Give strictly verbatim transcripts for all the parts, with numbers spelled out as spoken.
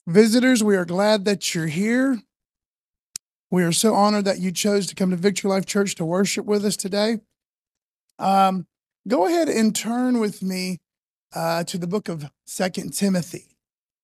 Visitors, we are glad that you're here. We are so honored that you chose to come to Victory Life Church to worship with us today. Um, go ahead and turn with me uh, to the book of Second Timothy.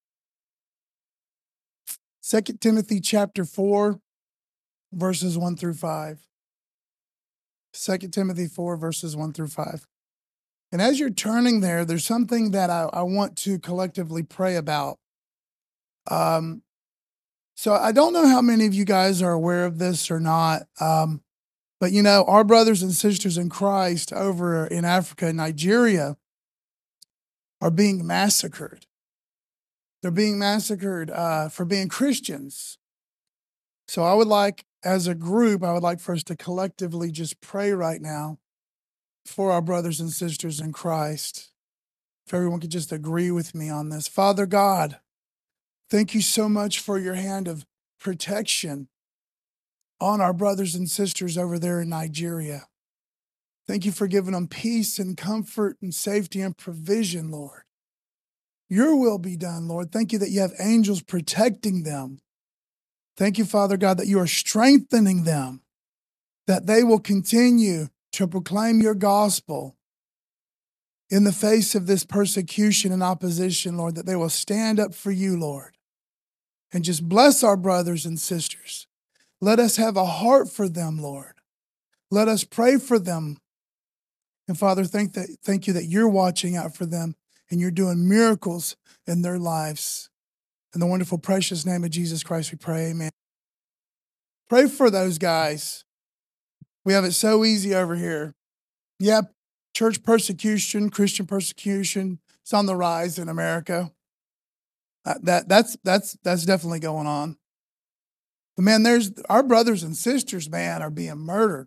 Second Timothy chapter four, verses one through five. Second Timothy four, verses one through five. And as you're turning there, there's something that I, I want to collectively pray about. Um, so I don't know how many of you guys are aware of this or not. Um, But you know, our brothers and sisters in Christ over in Africa and Nigeria are being massacred. They're being massacred uh, for being Christians. So I would like, as a group, I would like for us to collectively just pray right now for our brothers and sisters in Christ. If everyone could just agree with me on this. Father God, thank you so much for your hand of protection on our brothers and sisters over there in Nigeria. Thank you for giving them peace and comfort and safety and provision, Lord. Your will be done, Lord. Thank you that you have angels protecting them. Thank you, Father God, that you are strengthening them, that they will continue to proclaim your gospel in the face of this persecution and opposition, Lord, that they will stand up for you, Lord, and just bless our brothers and sisters. Let us have a heart for them, Lord. Let us pray for them. And Father, thank that, thank you that you're watching out for them and you're doing miracles in their lives. In the wonderful, precious name of Jesus Christ, we pray, amen. Pray for those guys. We have it so easy over here. Yep, church persecution, Christian persecution, it's on the rise in America. Uh, that that's that's that's definitely going on. But man, there's our brothers and sisters, man, are being murdered.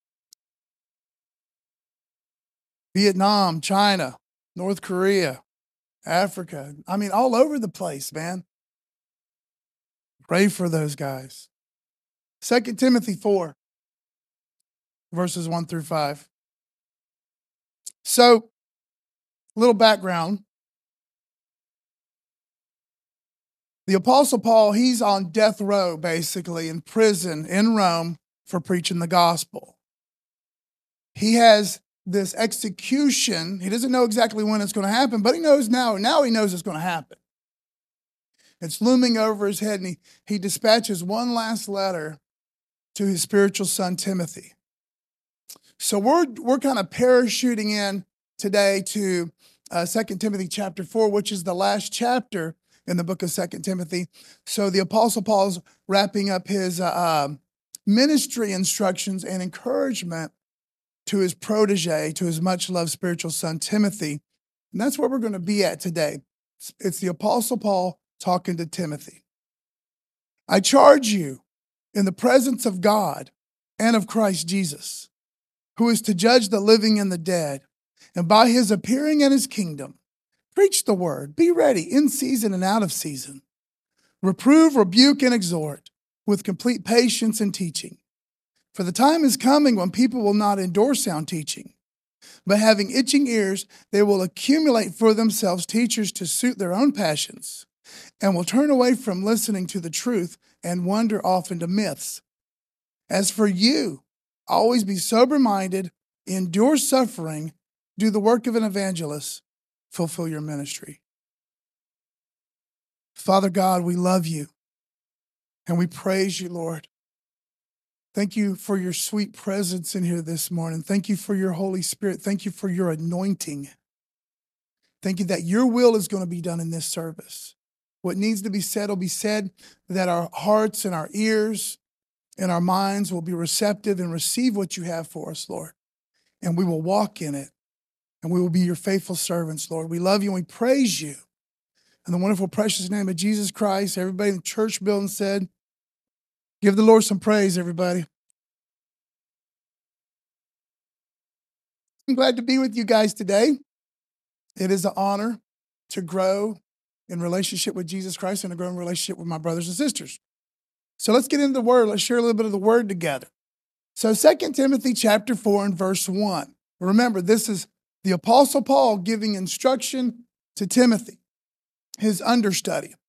Vietnam, China, North Korea, Africa. I mean, all over the place, man. Pray for those guys. Second Timothy four, verses one through five. So, a little background. The Apostle Paul, he's on death row, basically, in prison in Rome for preaching the gospel. He has this execution. He doesn't know exactly when it's going to happen, but he knows now. Now he knows it's going to happen. It's looming over his head, and he, he dispatches one last letter to his spiritual son, Timothy. So we're we're kind of parachuting in today to uh, Second Timothy chapter four, which is the last chapter in the book of Second Timothy. So the Apostle Paul's wrapping up his uh, uh, ministry instructions and encouragement to his protege, to his much-loved spiritual son, Timothy. And that's where we're going to be at today. It's the Apostle Paul talking to Timothy. I charge you in the presence of God and of Christ Jesus, who is to judge the living and the dead, and by his appearing in his kingdom, preach the word, be ready in season and out of season. Reprove, rebuke, and exhort with complete patience and teaching. For the time is coming when people will not endure sound teaching, but having itching ears, they will accumulate for themselves teachers to suit their own passions, and will turn away from listening to the truth and wander off into myths. As for you, always be sober-minded, endure suffering, do the work of an evangelist, fulfill your ministry. Father God, we love you and we praise you, Lord. Thank you for your sweet presence in here this morning. Thank you for your Holy Spirit. Thank you for your anointing. Thank you that your will is going to be done in this service. What needs to be said will be said, that our hearts and our ears and our minds will be receptive and receive what you have for us, Lord. And we will walk in it. And we will be your faithful servants, Lord. We love you and we praise you. In the wonderful, precious name of Jesus Christ, everybody in the church building said, give the Lord some praise, everybody. I'm glad to be with you guys today. It is an honor to grow in relationship with Jesus Christ and to grow in relationship with my brothers and sisters. So let's get into the word. Let's share a little bit of the word together. So Second Timothy chapter four and verse one. Remember, this is the Apostle Paul giving instruction to Timothy, his understudy.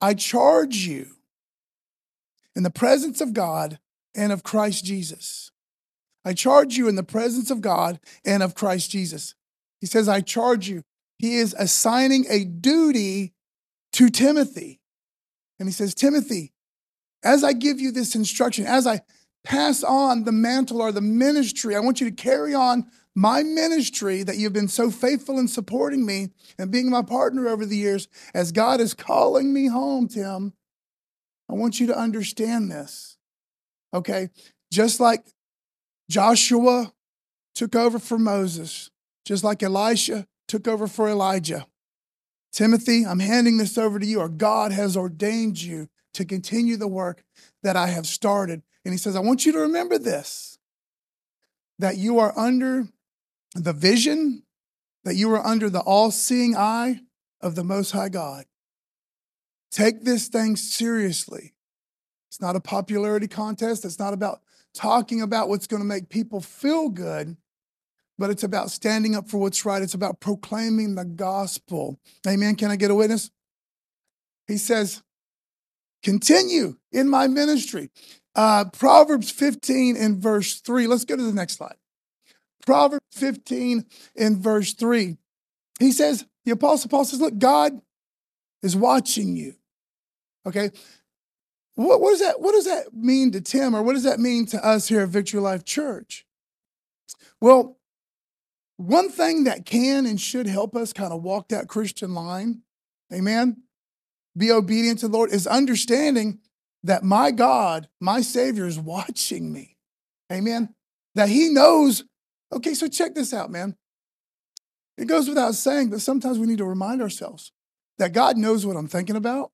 I charge you in the presence of God and of Christ Jesus. I charge you in the presence of God and of Christ Jesus. He says, I charge you. He is assigning a duty to Timothy. And he says, Timothy, as I give you this instruction, as I pass on the mantle or the ministry, I want you to carry on my ministry that you've been so faithful in supporting me and being my partner over the years. As God is calling me home, Tim, I want you to understand this, okay? Just like Joshua took over for Moses, just like Elisha took over for Elijah. Timothy, I'm handing this over to you, or God has ordained you to continue the work that I have started. And he says, I want you to remember this, that you are under the vision, that you are under the all-seeing eye of the Most High God. Take this thing seriously. It's not a popularity contest. It's not about talking about what's going to make people feel good, but it's about standing up for what's right. It's about proclaiming the gospel. Amen. Can I get a witness? He says, continue in my ministry. Uh, Proverbs fifteen and verse three. Let's go to the next slide. Proverbs fifteen and verse three. He says, the Apostle Paul says, look, God is watching you. Okay. What, what does that, what does that mean to Tim, or what does that mean to us here at Victory Life Church? Well, one thing that can and should help us kind of walk that Christian line, amen, be obedient to the Lord, is understanding that my God, my Savior, is watching me, amen, that he knows. Okay, so check this out, man. It goes without saying, but sometimes we need to remind ourselves that God knows what I'm thinking about.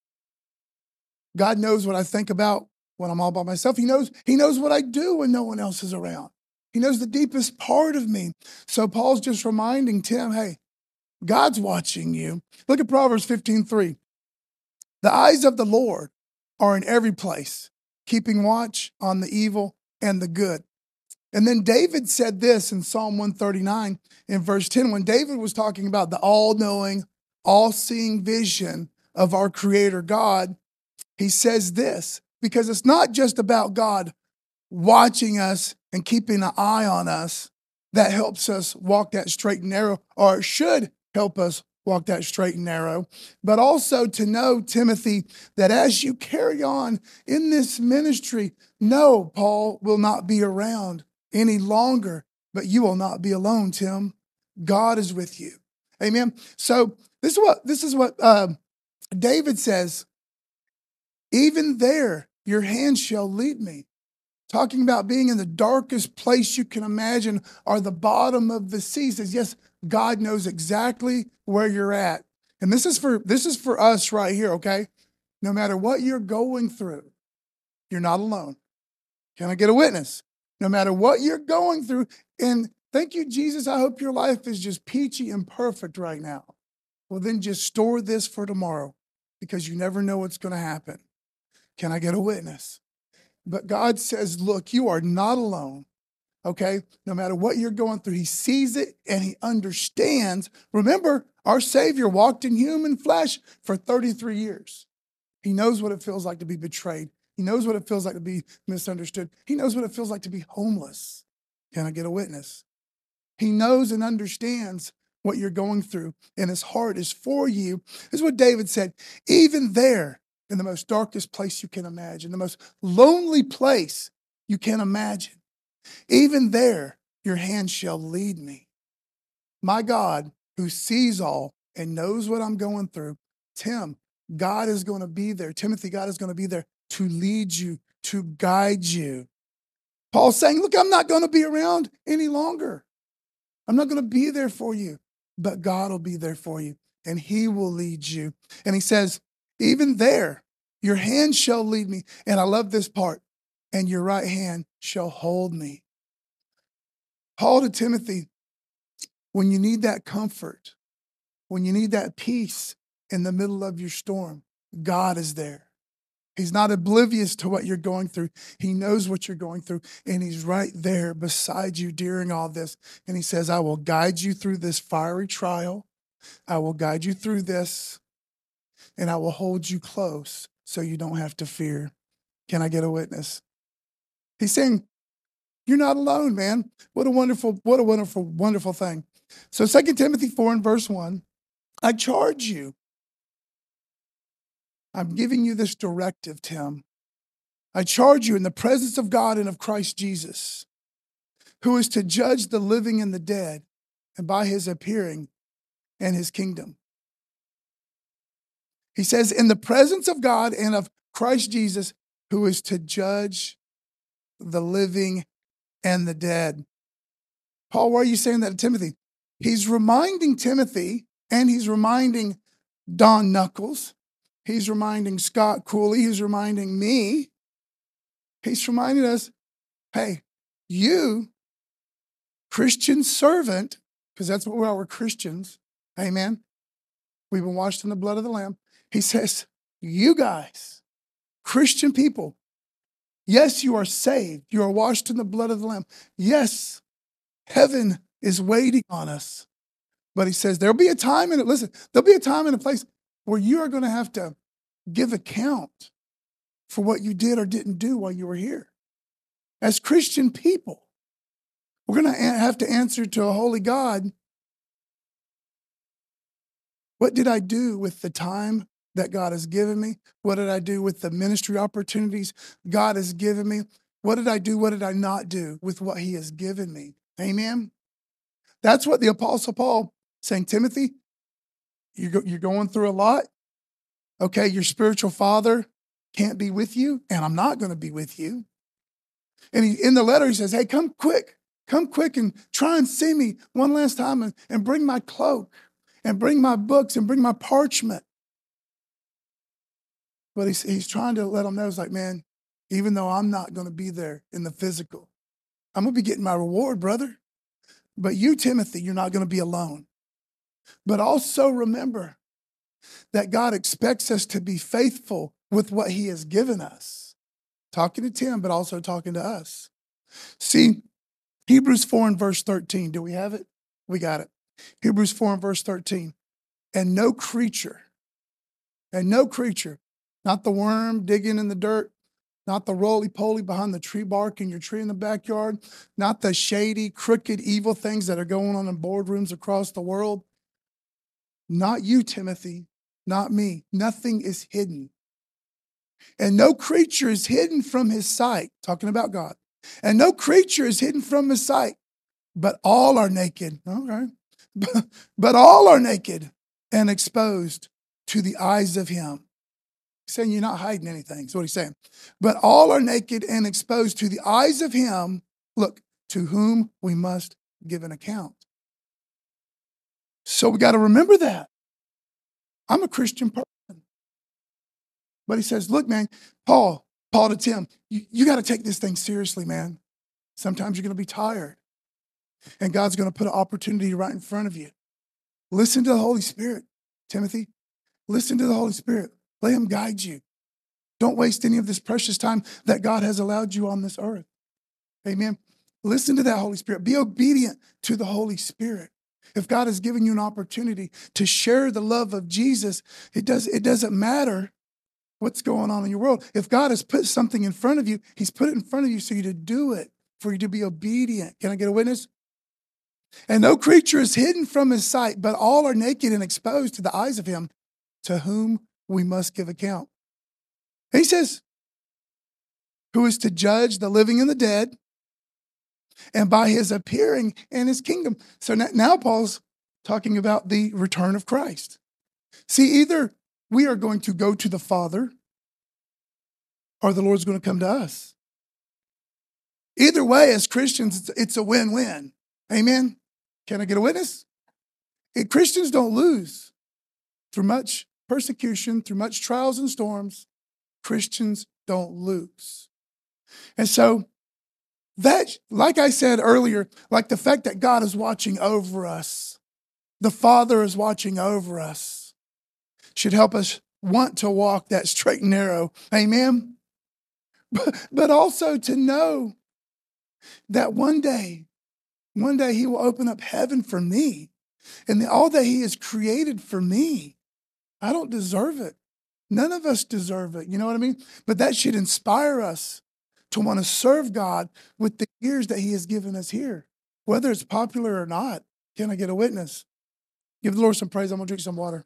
God knows what I think about when I'm all by myself. He knows, he knows what I do when no one else is around. He knows the deepest part of me. So Paul's just reminding Tim, hey, God's watching you. Look at Proverbs fifteen three. The eyes of the Lord are in every place, keeping watch on the evil and the good. And then David said this in Psalm one thirty-nine in verse ten, when David was talking about the all-knowing, all-seeing vision of our Creator God, he says this, because it's not just about God watching us and keeping an eye on us that helps us walk that straight and narrow, or it should help us walk that straight and narrow, but also to know, Timothy, that as you carry on in this ministry, no, Paul will not be around any longer, but you will not be alone, Tim. God is with you. Amen. So this is what, this is what uh, David says, even there, your hand shall lead me. Talking about being in the darkest place you can imagine, or the bottom of the sea. He says, yes, God knows exactly where you're at. And this is for, this is for us right here, okay? No matter what you're going through, you're not alone. Can I get a witness? No matter what you're going through, and thank you, Jesus, I hope your life is just peachy and perfect right now. Well, then just store this for tomorrow, because you never know what's going to happen. Can I get a witness? But God says, look, you are not alone, okay? No matter what you're going through, he sees it and he understands. Remember, our Savior walked in human flesh for thirty-three years. He knows what it feels like to be betrayed. He knows what it feels like to be misunderstood. He knows what it feels like to be homeless. Can I get a witness? He knows and understands what you're going through, and his heart is for you. This is what David said, even there, in the most darkest place you can imagine, the most lonely place you can imagine, even there, your hand shall lead me. My God, who sees all and knows what I'm going through, Tim, God is going to be there. Timothy, God is going to be there to lead you, to guide you. Paul's saying, look, I'm not going to be around any longer. I'm not going to be there for you, but God will be there for you, and he will lead you. And he says, even there, your hand shall lead me. And I love this part. And your right hand shall hold me. Paul to Timothy, when you need that comfort, when you need that peace in the middle of your storm, God is there. He's not oblivious to what you're going through. He knows what you're going through, and he's right there beside you during all this. And he says, I will guide you through this fiery trial. I will guide you through this. and I will hold you close so you don't have to fear. Can I get a witness? He's saying, you're not alone, man. What a wonderful, what a wonderful, wonderful thing. So Second Timothy four and verse one, I charge you. I'm giving you this directive, Tim. I charge you in the presence of God and of Christ Jesus, who is to judge the living and the dead, and by his appearing and his kingdom. He says, in the presence of God and of Christ Jesus, who is to judge the living and the dead. Paul, why are you saying that to Timothy? He's reminding Timothy, and he's reminding Don Knuckles. He's reminding Scott Cooley. He's reminding me. He's reminding us, hey, you, Christian servant, because that's what we are, we're Christians. Amen. We've been washed in the blood of the Lamb. He says, you guys, Christian people, yes, you are saved. You are washed in the blood of the Lamb. Yes, heaven is waiting on us. But he says there'll be a time in it. Listen, there'll be a time and a place where you are going to have to give account for what you did or didn't do while you were here. As Christian people, we're going to have to answer to a holy God. What did I do with the time that God has given me? What did I do with the ministry opportunities God has given me? What did I do? What did I not do with what he has given me? Amen. That's what the Apostle Paul saying, Timothy, you're, you're going through a lot. Okay, your spiritual father can't be with you, and I'm not going to be with you. And he, in the letter, he says, hey, come quick. Come quick and try and see me one last time and, and bring my cloak and bring my books and bring my parchment. But he's, he's trying to let them know, it's like, man, even though I'm not going to be there in the physical, I'm going to be getting my reward, brother. But you, Timothy, you're not going to be alone. But also remember that God expects us to be faithful with what he has given us. Talking to Tim, but also talking to us. See, Hebrews four and verse thirteen. Do we have it? We got it. Hebrews four and verse thirteen. And no creature, and no creature, not the worm digging in the dirt, not the roly-poly behind the tree bark in your tree in the backyard, not the shady, crooked, evil things that are going on in boardrooms across the world. Not you, Timothy, not me. Nothing is hidden. And no creature is hidden from his sight, talking about God. And no creature is hidden from his sight, but all are naked. Okay. But all are naked and exposed to the eyes of him. He's saying you're not hiding anything. That's what he's saying. But all are naked and exposed to the eyes of him, look, to whom we must give an account. So we got to remember that. I'm a Christian person. But he says, look, man, Paul, Paul to Tim, you, you got to take this thing seriously, man. Sometimes you're going to be tired. And God's going to put an opportunity right in front of you. Listen to the Holy Spirit, Timothy. Listen to the Holy Spirit. Let him guide you. Don't waste any of this precious time that God has allowed you on this earth. Amen. Listen to that Holy Spirit. Be obedient to the Holy Spirit. If God has given you an opportunity to share the love of Jesus, it, does, it doesn't matter what's going on in your world. If God has put something in front of you, he's put it in front of you so you to do it, for you to be obedient. Can I get a witness? And no creature is hidden from his sight, but all are naked and exposed to the eyes of him to whom we must give account. He says, who is to judge the living and the dead, and by his appearing in his kingdom. So now Paul's talking about the return of Christ. See, either we are going to go to the Father or the Lord's going to come to us. Either way, as Christians, it's a win-win. Amen? Can I get a witness? It, Christians don't lose through much persecution, through much trials and storms. Christians don't lose. And so that, like I said earlier, like the fact that God is watching over us, the Father is watching over us, should help us want to walk that straight and narrow. Amen? But, but also to know that one day, one day he will open up heaven for me. And all that he has created for me, I don't deserve it. None of us deserve it. You know what I mean? But that should inspire us to want to serve God with the years that he has given us here, whether it's popular or not. Can I get a witness? Give the Lord some praise. I'm going to drink some water.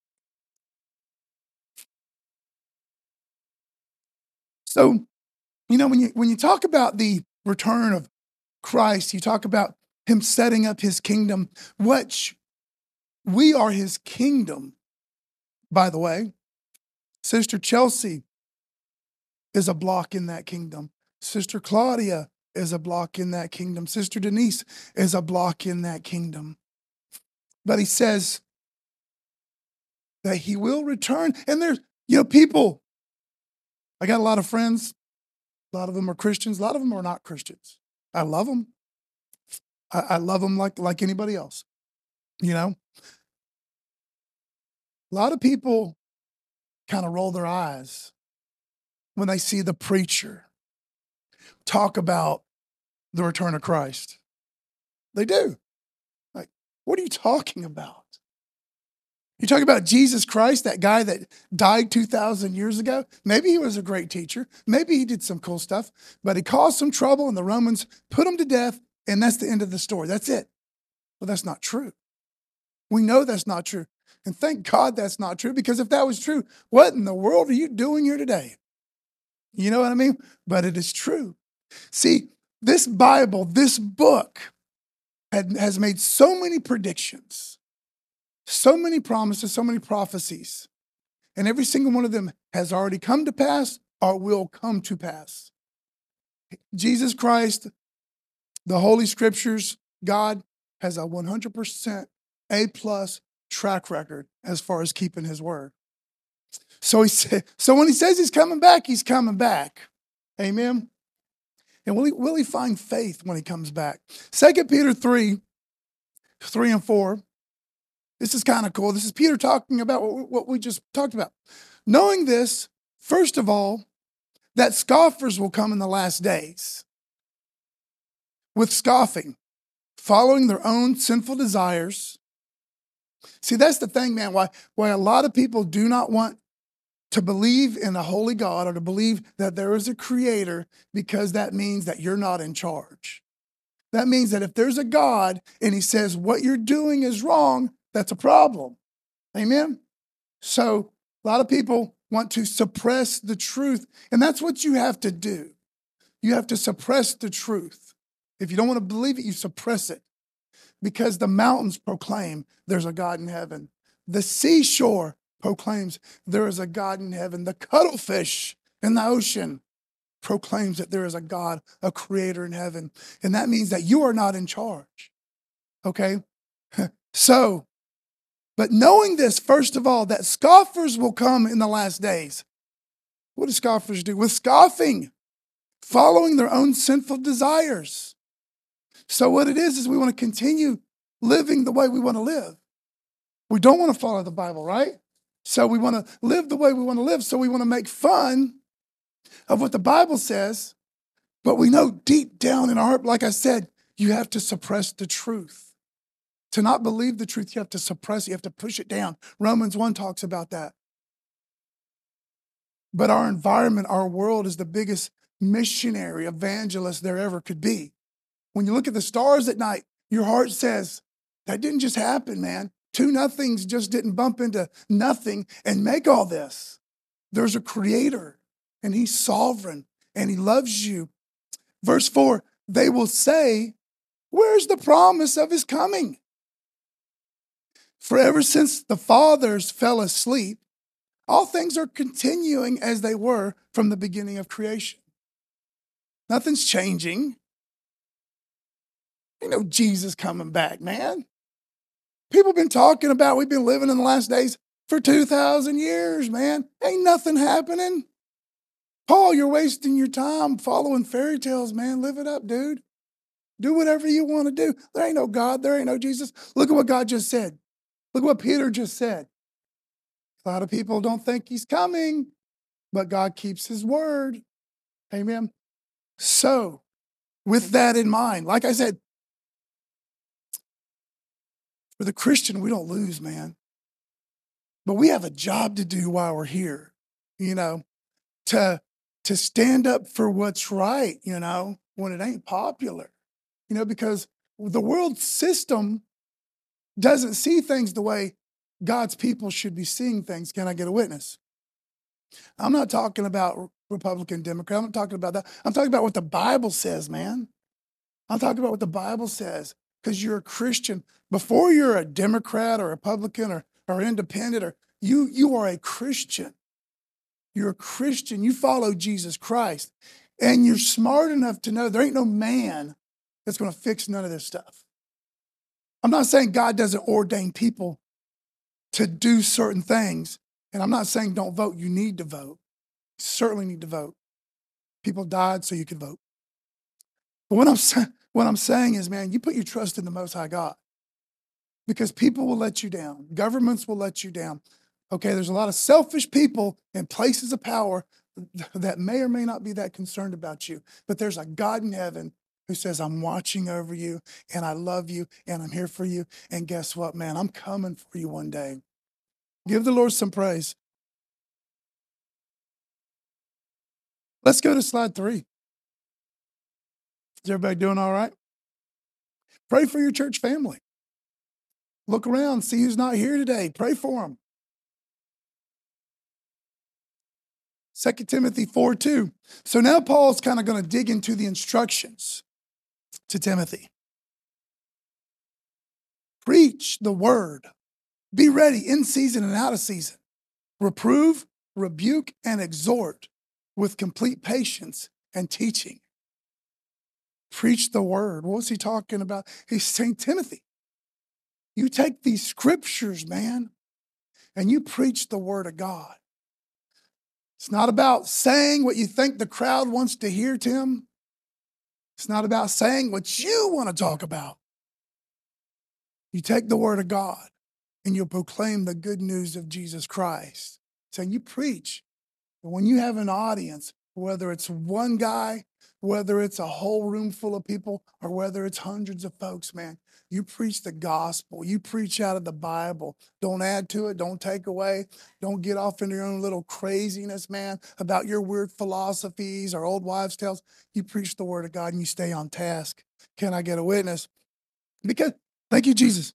So, you know, when you when you talk about the return of Christ, you talk about him setting up his kingdom, which we are his kingdom, by the way. Sister Chelsea is a block in that kingdom. Sister Claudia is a block in that kingdom. Sister Denise is a block in that kingdom. But he says that he will return. And there's, you know, people, I got a lot of friends. A lot of them are Christians. A lot of them are not Christians. I love them. I, I love them like, like anybody else, you know. A lot of people kind of roll their eyes when they see the preacher talk about the return of Christ. They do. Like, what are you talking about? You talking about Jesus Christ, that guy that died two thousand years ago? Maybe he was a great teacher. Maybe he did some cool stuff, but he caused some trouble and the Romans put him to death, and that's the end of the story. That's it. Well, that's not true. We know that's not true. And thank God that's not true, because if that was true, what in the world are you doing here today? You know what I mean? But it is true. See, this Bible, this book had, has made so many predictions, so many promises, so many prophecies, and every single one of them has already come to pass or will come to pass. Jesus Christ, the Holy Scriptures, God has a one hundred percent A plus track record as far as keeping his word. So he said, so when he says he's coming back, he's coming back. Amen. And will he, will he find faith when he comes back? Second Peter three, three and four. This is kind of cool. This is Peter talking about what we just talked about. Knowing this, first of all, that scoffers will come in the last days with scoffing, following their own sinful desires. See, that's the thing, man, why, why a lot of people do not want to believe in a holy God or to believe that there is a creator, because that means that you're not in charge. That means that if there's a God and he says what you're doing is wrong, that's a problem. Amen? So a lot of people want to suppress the truth, and that's what you have to do. You have to suppress the truth. If you don't want to believe it, you suppress it, because the mountains proclaim there's a God in heaven. The seashore proclaims there is a God in heaven. The cuttlefish in the ocean proclaims that there is a God, a creator in heaven. And that means that you are not in charge. Okay? So, but knowing this, first of all, that scoffers will come in the last days. What do scoffers do? With scoffing, following their own sinful desires. So what it is, is we want to continue living the way we want to live. We don't want to follow the Bible, right? So we want to live the way we want to live. So we want to make fun of what the Bible says, but we know deep down in our heart, like I said, you have to suppress the truth. To not believe the truth, you have to suppress it. You have to push it down. Romans one talks about that. But our environment, our world is the biggest missionary evangelist there ever could be. When you look at the stars at night, your heart says, that didn't just happen, man. Two nothings just didn't bump into nothing and make all this. There's a creator, and he's sovereign, and he loves you. Verse four, they will say, where's the promise of his coming? For ever since the fathers fell asleep, all things are continuing as they were from the beginning of creation. Nothing's changing. You know Jesus coming back, man. People been talking about, we've been living in the last days for two thousand years, man. Ain't nothing happening. Paul, you're wasting your time following fairy tales, man. Live it up, dude. Do whatever you want to do. There ain't no God. There ain't no Jesus. Look at what God just said. Look what Peter just said. A lot of people don't think he's coming, but God keeps his word. Amen. So, with that in mind, like I said, for the Christian, we don't lose, man. But we have a job to do while we're here. you know, to, to stand up for what's right, you know, when it ain't popular, you know, because the world system doesn't see things the way God's people should be seeing things. Can I get a witness? I'm not talking about Republican, Democrat. I'm not talking about that. I'm talking about what the Bible says, man. I'm talking about what the Bible says, because you're a Christian. Before you're a Democrat or Republican or, or independent, or you, you are a Christian. You're a Christian. You follow Jesus Christ. And you're smart enough to know there ain't no man that's going to fix none of this stuff. I'm not saying God doesn't ordain people to do certain things. And I'm not saying don't vote. You need to vote. You certainly need to vote. People died so you could vote. But what I'm, sa- what I'm saying is, man, you put your trust in the Most High God, because people will let you down. Governments will let you down. Okay, there's a lot of selfish people in places of power that may or may not be that concerned about you. But there's a God in heaven who says, I'm watching over you, and I love you, and I'm here for you. And guess what, man? I'm coming for you one day. Give the Lord some praise. Let's go to slide three. Is everybody doing all right? Pray for your church family. Look around, see who's not here today. Pray for them. Second Timothy four two. So now Paul's kind of going to dig into the instructions to Timothy. Preach the word. Be ready in season and out of season. Reprove, rebuke, and exhort with complete patience and teaching. Preach the word. What was he talking about? He's saying, Timothy, you take these scriptures, man, and you preach the word of God. It's not about saying what you think the crowd wants to hear, Tim. It's not about saying what you want to talk about. You take the word of God and you proclaim the good news of Jesus Christ. So you preach. And when you have an audience, whether it's one guy, whether it's a whole room full of people, or whether it's hundreds of folks, man, you preach the gospel. You preach out of the Bible. Don't add to it. Don't take away. Don't get off into your own little craziness, man, about your weird philosophies or old wives' tales. You preach the word of God and you stay on task. Can I get a witness? Because, thank you, Jesus.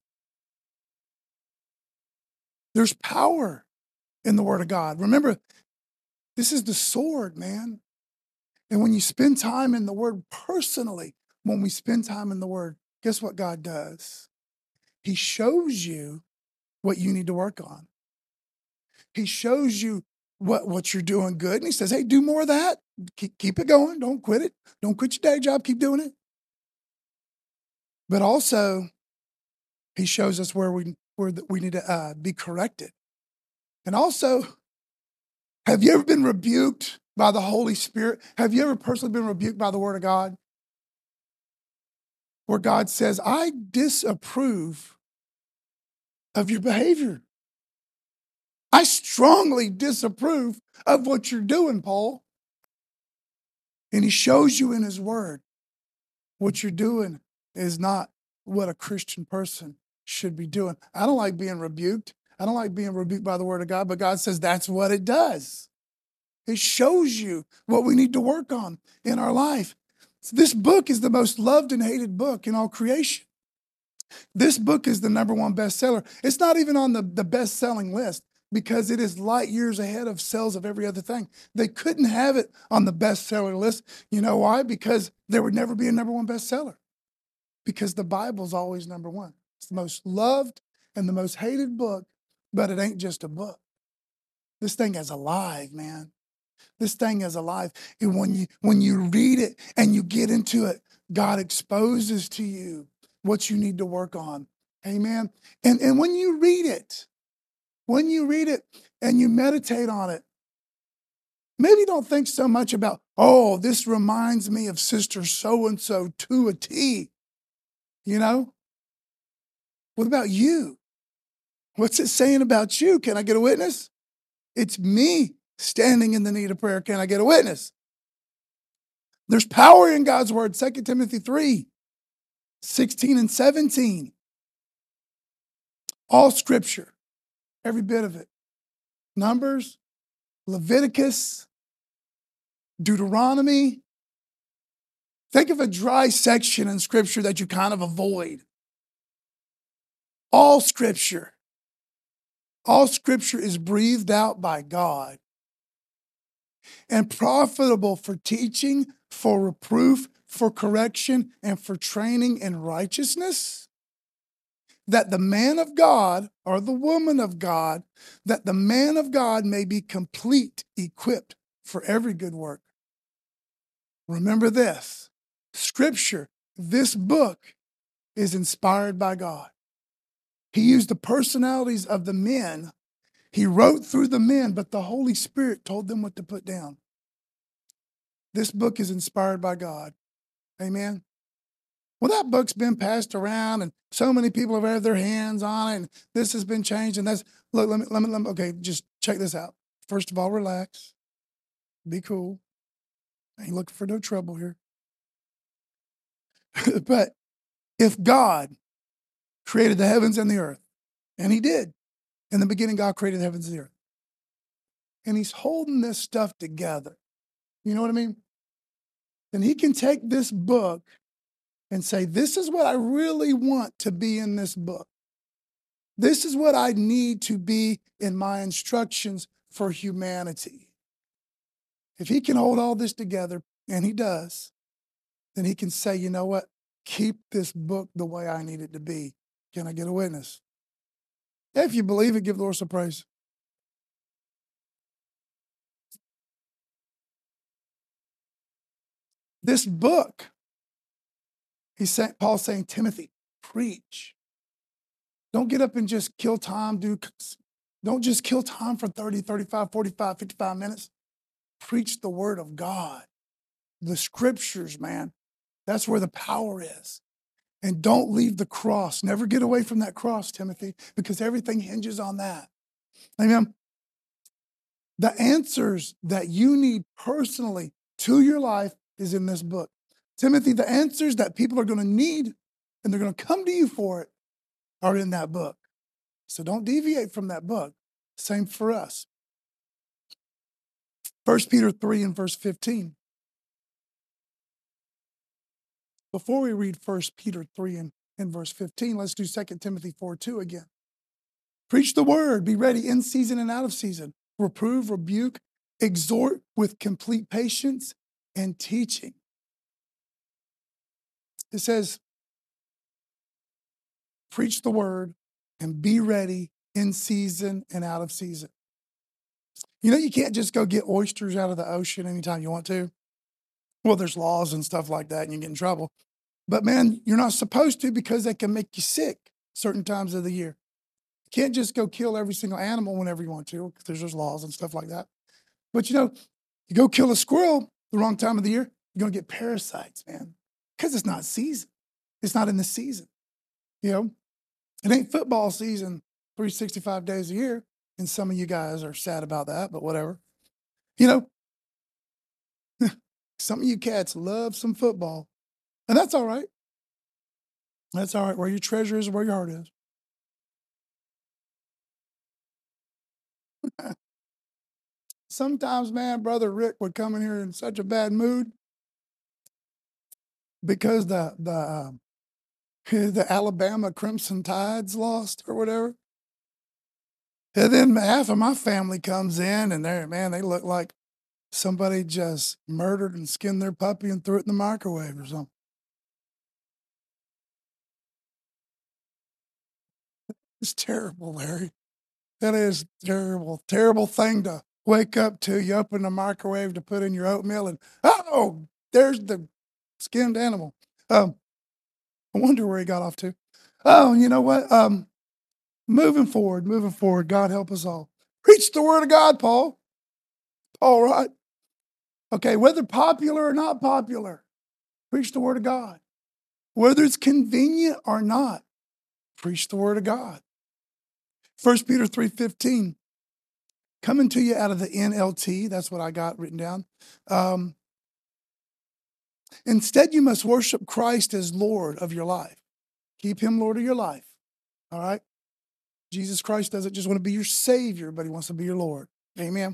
There's power in the word of God. Remember, this is the sword, man. And when you spend time in the word personally, when we spend time in the word, guess what God does? He shows you what you need to work on. He shows you what, what you're doing good. And he says, hey, do more of that. Keep, keep it going. Don't quit it. Don't quit your day job. Keep doing it. But also, he shows us where we, where we need to uh, be corrected. And also, have you ever been rebuked by the Holy Spirit? Have you ever personally been rebuked by the word of God? Where God says, I disapprove of your behavior. I strongly disapprove of what you're doing, Paul. And he shows you in his word what you're doing is not what a Christian person should be doing. I don't like being rebuked. I don't like being rebuked by the word of God, but God says that's what it does. It shows you what we need to work on in our life. This book is the most loved and hated book in all creation. This book is the number one bestseller. It's not even on the, the best-selling list because it is light years ahead of sales of every other thing. They couldn't have it on the bestseller list. You know why? Because there would never be a number one bestseller. Because the Bible's always number one. It's the most loved and the most hated book, but it ain't just a book. This thing is alive, man. This thing is alive. And when you when you read it and you get into it, God exposes to you what you need to work on. Amen. And, and when you read it, when you read it and you meditate on it, maybe don't think so much about, oh, this reminds me of Sister so-and-so to a T. You know? What about you? What's it saying about you? Can I get a witness? It's me standing in the need of prayer. Can I get a witness? There's power in God's word. Second Timothy three, sixteen and seventeen. All scripture, every bit of it. Numbers, Leviticus, Deuteronomy. Think of a dry section in Scripture that you kind of avoid. All Scripture, all Scripture is breathed out by God and profitable for teaching, for reproof, for correction, and for training in righteousness, that the man of God or the woman of God, that the man of God may be complete, equipped for every good work. Remember this, Scripture, this book is inspired by God. He used the personalities of the men. He wrote through the men, but the Holy Spirit told them what to put down. This book is inspired by God. Amen. Well, that book's been passed around and so many people have had their hands on it and this has been changed and that's, look, let me, let me, let me okay, just check this out. First of all, relax. Be cool. I ain't looking for no trouble here. But if God created the heavens and the earth, and he did, in the beginning, God created the heavens and the earth, and he's holding this stuff together, you know what I mean? Then he can take this book and say, this is what I really want to be in this book. This is what I need to be in my instructions for humanity. If he can hold all this together, and he does, then he can say, you know what? Keep this book the way I need it to be. Can I get a witness? If you believe it, give the Lord some praise. This book, he's saying, Paul's saying, Timothy, preach. Don't get up and just kill time. Do, don't just kill time for thirty, thirty-five, forty-five, fifty-five minutes. Preach the word of God. The scriptures, man. That's where the power is. And don't leave the cross. Never get away from that cross, Timothy, because everything hinges on that. Amen. The answers that you need personally to your life is in this book. Timothy, the answers that people are going to need and they're going to come to you for it are in that book. So don't deviate from that book. Same for us. First Peter three and verse fifteen. Before we read First Peter three and, and verse fifteen, let's do Second Timothy four two again. Preach the word, be ready in season and out of season. Reprove, rebuke, exhort with complete patience and teaching. It says, preach the word and be ready in season and out of season. You know, you can't just go get oysters out of the ocean anytime you want to. Well, there's laws and stuff like that and you get in trouble. But man, you're not supposed to because they can make you sick certain times of the year. You can't just go kill every single animal whenever you want to because there's, there's laws and stuff like that. But you know, you go kill a squirrel the wrong time of the year, you're going to get parasites, man, because it's not season. It's not in the season. You know, it ain't football season three hundred sixty-five days a year. And some of you guys are sad about that, but whatever. You know, some of you cats love some football. And that's all right. That's all right. Where your treasure is, where your heart is. Sometimes, man, Brother Rick would come in here in such a bad mood because the the um, the Alabama Crimson Tides lost or whatever. And then half of my family comes in and they're, man, they look like somebody just murdered and skinned their puppy and threw it in the microwave or something. It's terrible, Larry. That is terrible, terrible thing to wake up to. You open the microwave to put in your oatmeal and, oh, there's the skinned animal. Um, I wonder where he got off to. Oh, you know what? Um, moving forward, moving forward, God help us all. Preach the word of God, Paul. All right. Okay, whether popular or not popular, preach the word of God. Whether it's convenient or not, preach the word of God. First Peter three fifteen, coming to you out of the N L T, that's what I got written down. Um, Instead, you must worship Christ as Lord of your life. Keep him Lord of your life, all right? Jesus Christ doesn't just want to be your Savior, but he wants to be your Lord. Amen.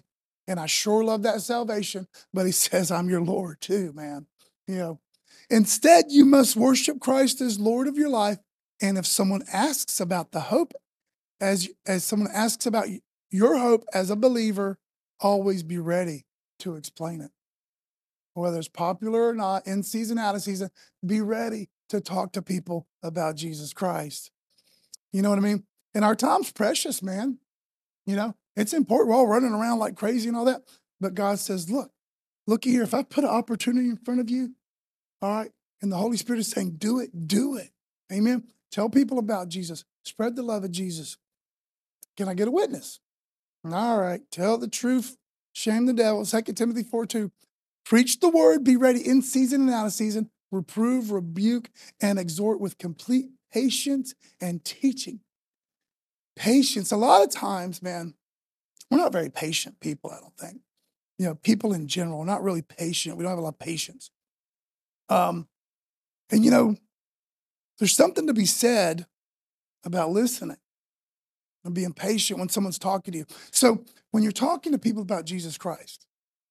And I sure love that salvation, but he says, I'm your Lord too, man. You know, instead, you must worship Christ as Lord of your life. And if someone asks about the hope, as, as someone asks about your hope as a believer, always be ready to explain it. Whether it's popular or not, in season, out of season, be ready to talk to people about Jesus Christ. You know what I mean? And our time's precious, man. You know, it's important. We're all running around like crazy and all that. But God says, look, look here. If I put an opportunity in front of you, all right, and the Holy Spirit is saying, do it, do it. Amen. Tell people about Jesus. Spread the love of Jesus. Can I get a witness? All right. Tell the truth. Shame the devil. Second Timothy four two. Preach the word. Be ready in season and out of season. Reprove, rebuke, and exhort with complete patience and teaching. Patience. A lot of times, man, we're not very patient people, I don't think. You know, people in general are not really patient. We don't have a lot of patience. Um, and, you know, there's something to be said about listening and being patient when someone's talking to you. So when you're talking to people about Jesus Christ,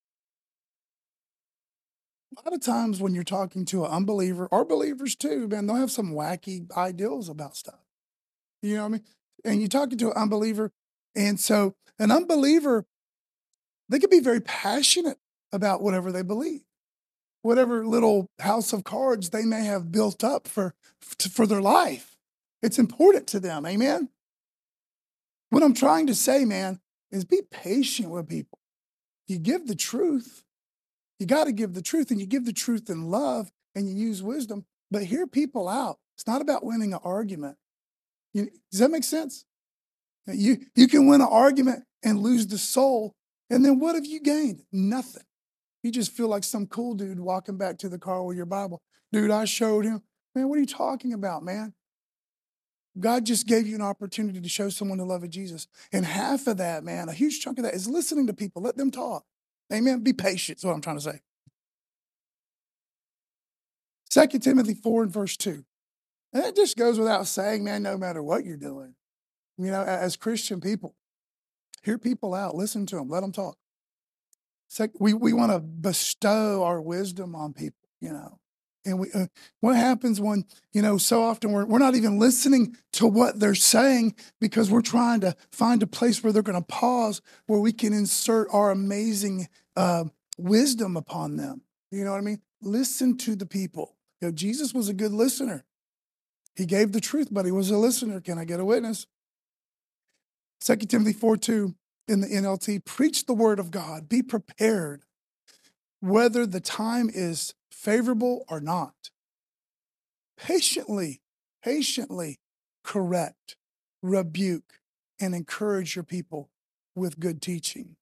a lot of times when you're talking to an unbeliever, or believers too, man, they'll have some wacky ideals about stuff. You know what I mean? And you're talking to an unbeliever, and so an unbeliever, they could be very passionate about whatever they believe, whatever little house of cards they may have built up for, for their life. It's important to them, amen? What I'm trying to say, man, is be patient with people. You give the truth. You got to give the truth, and you give the truth in love, and you use wisdom, but hear people out. It's not about winning an argument. You, does that make sense? You, you can win an argument and lose the soul, and then what have you gained? Nothing. You just feel like some cool dude walking back to the car with your Bible. Dude, I showed him. Man, what are you talking about, man? God just gave you an opportunity to show someone the love of Jesus. And half of that, man, a huge chunk of that is listening to people. Let them talk. Amen. Be patient is what I'm trying to say. Second Timothy four and verse two. And it just goes without saying, man, no matter what you're doing, you know, as Christian people, hear people out, listen to them, let them talk. Second, we, we want to bestow our wisdom on people, you know. And we, uh, what happens when, you know, so often we're, we're not even listening to what they're saying because we're trying to find a place where they're going to pause, where we can insert our amazing uh, wisdom upon them. You know what I mean? Listen to the people. You know, Jesus was a good listener. He gave the truth, but he was a listener. Can I get a witness? Second Timothy four two in the N L T, preach the word of God. Be prepared, whether the time is favorable or not. Patiently, patiently correct, rebuke, and encourage your people with good teaching.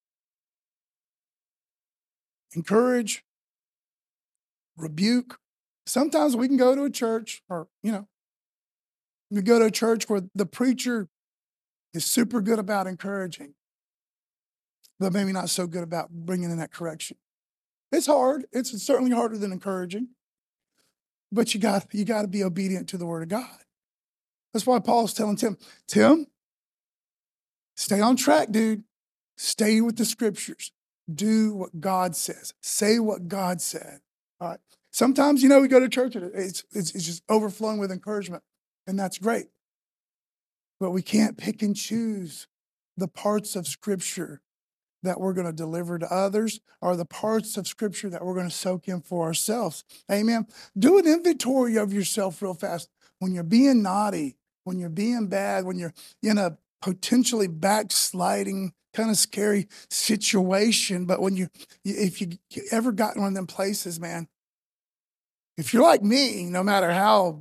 Encourage, rebuke. Sometimes we can go to a church, or, you know, we go to a church where the preacher is super good about encouraging, but maybe not so good about bringing in that correction. It's hard. It's certainly harder than encouraging, but you got you got to be obedient to the word of God. That's why Paul's telling Tim, Tim, stay on track, dude. Stay with the scriptures. Do what God says. Say what God said. All right. Sometimes, you know, we go to church and it's, it's, it's just overflowing with encouragement, and that's great. But we can't pick and choose the parts of scripture that we're going to deliver to others, or the parts of scripture that we're going to soak in for ourselves. Amen. Do an inventory of yourself real fast. When you're being naughty, when you're being bad, when you're in a potentially backsliding, kind of scary situation, but when you, if you ever got in one of them places, man, if you're like me, no matter how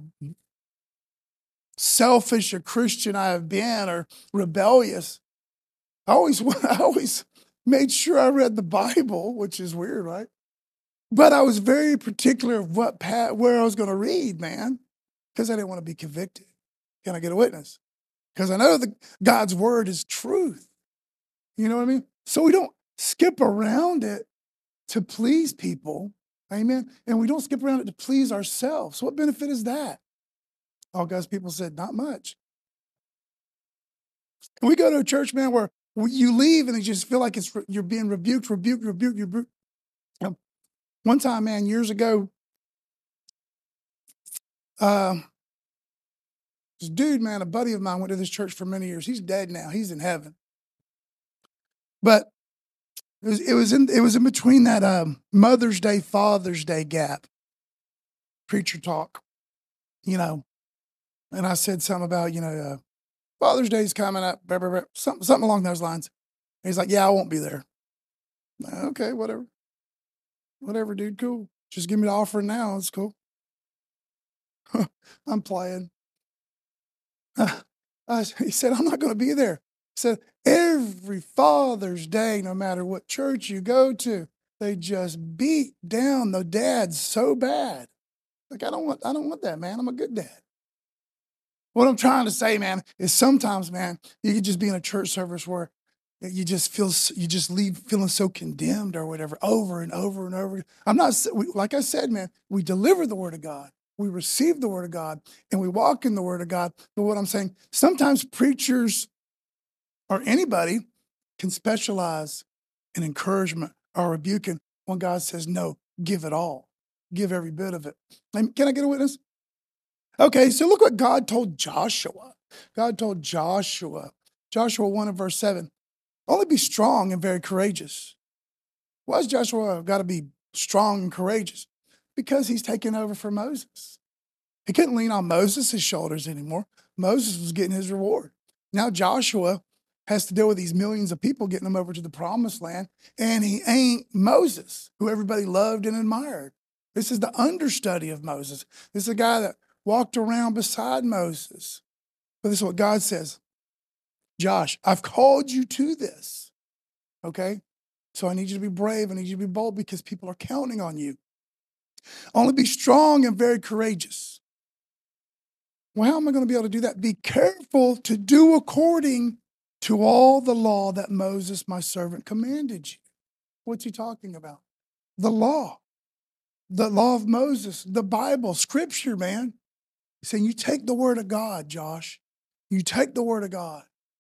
selfish a Christian I have been or rebellious, I always, I always made sure I read the Bible, which is weird, right? But I was very particular of what pat, where I was going to read, man, because I didn't want to be convicted. Can I get a witness? Because I know that God's word is truth. You know what I mean? So we don't skip around it to please people. Amen. And we don't skip around it to please ourselves. What benefit is that? All God's people said, not much. And we go to a church, man, where You leave and you just feel like it's you're being rebuked, rebuked, rebuked, rebuked. You know, one time, man, years ago, uh, this dude, man, a buddy of mine went to this church for many years. He's dead now. He's in heaven. But it was it was in it was in between that um, Mother's Day, Father's Day gap. Preacher talk, you know, and I said something about you know uh, Father's Day's coming up, blah, blah, blah, something something along those lines. And he's like, "Yeah, I won't be there." Okay, whatever, whatever, dude. Cool. Just give me the offering now. It's cool. I'm playing. Uh, uh, he said, "I'm not going to be there." He said, "Every Father's Day, no matter what church you go to, they just beat down the dads so bad. Like, I don't want, I don't want that, man. I'm a good dad." What I'm trying to say, man, is sometimes, man, you could just be in a church service where you just feel, you just leave feeling so condemned or whatever, over and over and over. I'm not, like I said, man, we deliver the word of God. We receive the word of God and we walk in the word of God. But what I'm saying, sometimes preachers or anybody can specialize in encouragement or rebuking when God says, no, give it all. Give every bit of it. And can I get a witness? Okay, so look what God told Joshua. God told Joshua, Joshua one and verse seven, only be strong and very courageous. Why has Joshua got to be strong and courageous? Because he's taking over for Moses. He couldn't lean on Moses' shoulders anymore. Moses was getting his reward. Now Joshua has to deal with these millions of people getting them over to the promised land, and he ain't Moses, who everybody loved and admired. This is the understudy of Moses. This is a guy that walked around beside Moses. But this is what God says. Josh, I've called you to this, okay? So I need you to be brave. I need you to be bold because people are counting on you. Only be strong and very courageous. Well, how am I going to be able to do that? Be careful to do according to all the law that Moses, my servant, commanded you. What's he talking about? The law. The law of Moses, the Bible, Scripture, man. He's saying you take the word of God, Josh. You take the word of God.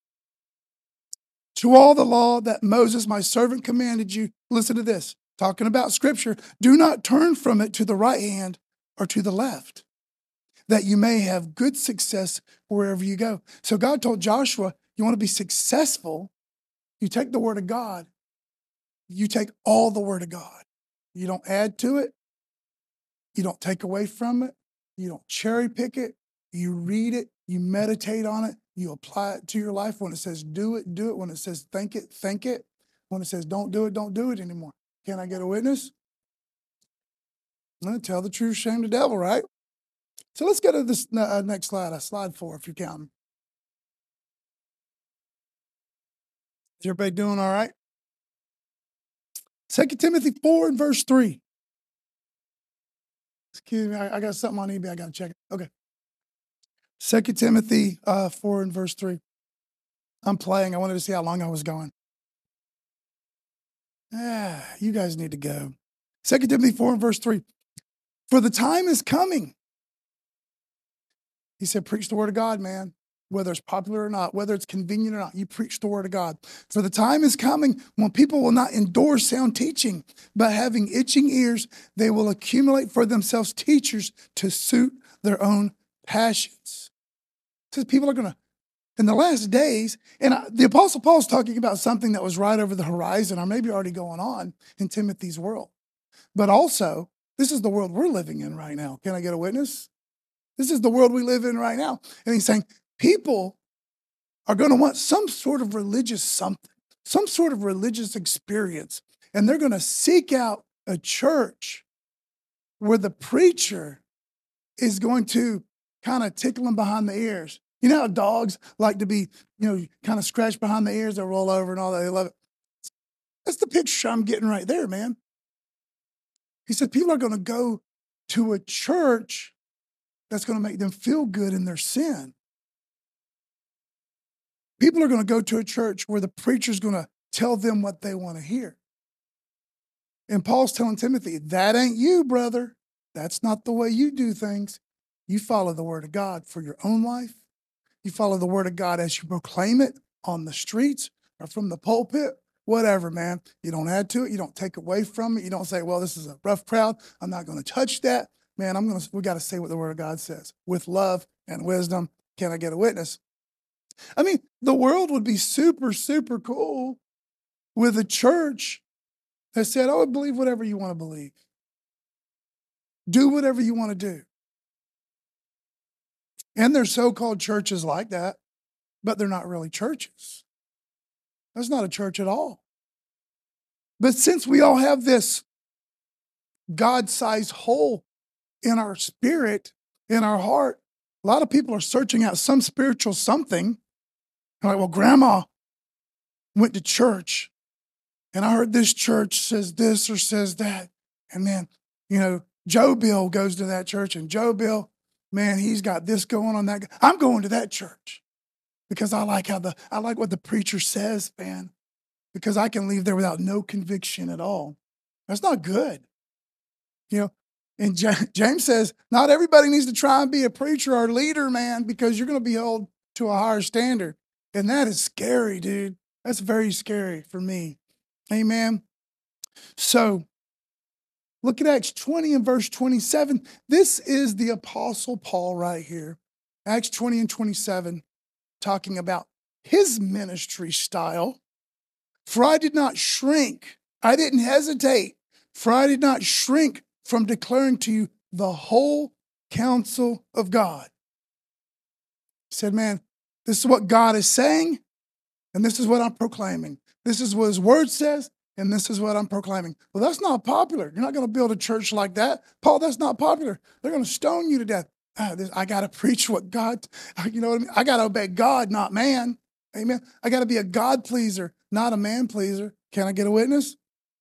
To all the law that Moses, my servant, commanded you, listen to this, talking about Scripture, do not turn from it to the right hand or to the left, that you may have good success wherever you go. So God told Joshua, you want to be successful, you take the word of God, you take all the word of God. You don't add to it, you don't take away from it, you don't cherry pick it, you read it, you meditate on it, you apply it to your life. When it says do it, do it. When it says think it, think it. When it says don't do it, don't do it anymore. Can I get a witness? I'm going to tell the truth, shame the devil, right? So let's go to this uh, next slide, uh, slide four, if you're counting. Is everybody doing all right? Second Timothy four and verse three. Excuse me, I, I got something on eBay. I got to check it. Okay. Second Timothy uh, four and verse three. I'm playing. I wanted to see how long I was going. Ah, you guys need to go. Second Timothy four and verse three. For the time is coming. He said, preach the word of God, man. Whether it's popular or not, whether it's convenient or not, you preach the word of God. For the time is coming when people will not endure sound teaching, but having itching ears, they will accumulate for themselves teachers to suit their own passions. It says people are going to, in the last days, and I, the Apostle Paul's talking about something that was right over the horizon or maybe already going on in Timothy's world. But also, this is the world we're living in right now. Can I get a witness? This is the world we live in right now. And he's saying people are going to want some sort of religious something, some sort of religious experience. And they're going to seek out a church where the preacher is going to kind of tickle them behind the ears. You know how dogs like to be, you know, kind of scratched behind the ears, they roll over and all that. They love it. That's the picture I'm getting right there, man. He said people are going to go to a church that's going to make them feel good in their sin. People are going to go to a church where the preacher's going to tell them what they want to hear. And Paul's telling Timothy, that ain't you, brother. That's not the way you do things. You follow the word of God for your own life. You follow the word of God as you proclaim it on the streets, or from the pulpit, whatever, man. You don't add to it. You don't take away from it. You don't say, well, this is a rough crowd. I'm not going to touch that. Man, I'm going to, we got to say what the word of God says. With love and wisdom, can I get a witness? I mean, the world would be super, super cool with a church that said, oh, believe whatever you want to believe. Do whatever you want to do. And there's so-called churches like that, but they're not really churches. That's not a church at all. But since we all have this God-sized hole in our spirit, in our heart, a lot of people are searching out some spiritual something. They're like, well, grandma went to church, and I heard this church says this or says that. And man, you know, Joe Bill goes to that church, and Joe Bill, man, he's got this going on, that. I'm going to that church because I like how the I like what the preacher says, man, because I can leave there without no conviction at all. That's not good. You know, and J- James says, not everybody needs to try and be a preacher or leader, man, because you're going to be held to a higher standard. And that is scary, dude. That's very scary for me. Amen. So look at Acts twenty and verse twenty-seven. This is the Apostle Paul right here. Acts twenty and twenty-seven, talking about his ministry style. For I did not shrink. I didn't hesitate. For I did not shrink from declaring to you the whole counsel of God. He said, man, this is what God is saying, and this is what I'm proclaiming. This is what his word says, and this is what I'm proclaiming. Well, that's not popular. You're not going to build a church like that. Paul, that's not popular. They're going to stone you to death. Ah, this, I got to preach what God, you know what I mean? I got to obey God, not man. Amen. I got to be a God pleaser, not a man pleaser. Can I get a witness?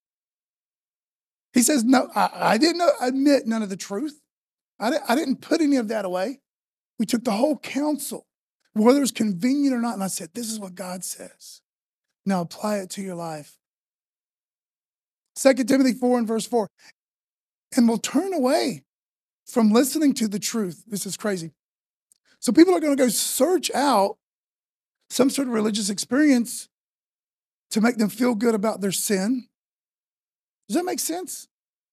He says, no, I, I didn't know, admit none of the truth. I, di- I didn't put any of that away. We took the whole counsel, whether it's convenient or not, and I said, this is what God says. Now apply it to your life. Second Timothy four and verse four, and will turn away from listening to the truth. This is crazy. So people are going to go search out some sort of religious experience to make them feel good about their sin. Does that make sense?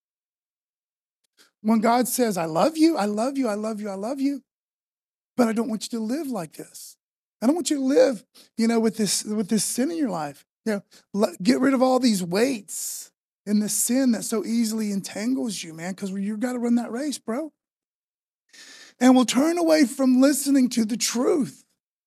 When God says, I love you, I love you, I love you, I love you, but I don't want you to live like this. I don't want you to live, you know, with this, with this sin in your life. You know, let, get rid of all these weights and the sin that so easily entangles you, man, because you've got to run that race, bro. And we'll turn away from listening to the truth.